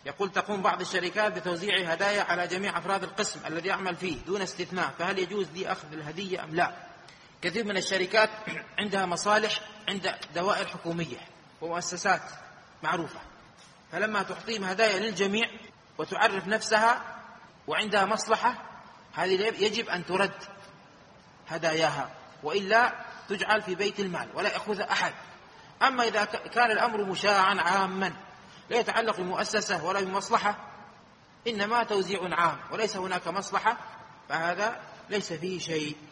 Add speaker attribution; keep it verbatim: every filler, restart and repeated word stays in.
Speaker 1: يقول تقوم بعض الشركات بتوزيع هدايا على جميع أفراد القسم الذي يعمل فيه دون استثناء، فهل يجوز لي أخذ الهدية أم لا؟ كثير من الشركات عندها مصالح عند دوائر حكومية ومؤسسات معروفة، فلما تعطيهم هدايا للجميع وتعرف نفسها وعندها مصلحة، هذه يجب أن ترد هداياها، وإلا تجعل في بيت المال ولا يأخذ أحد. أما إذا كان الأمر مشاعا عاما لا يتعلق بمؤسسة ولا بمصلحة، إنما توزيع عام وليس هناك مصلحة، فهذا ليس فيه شيء.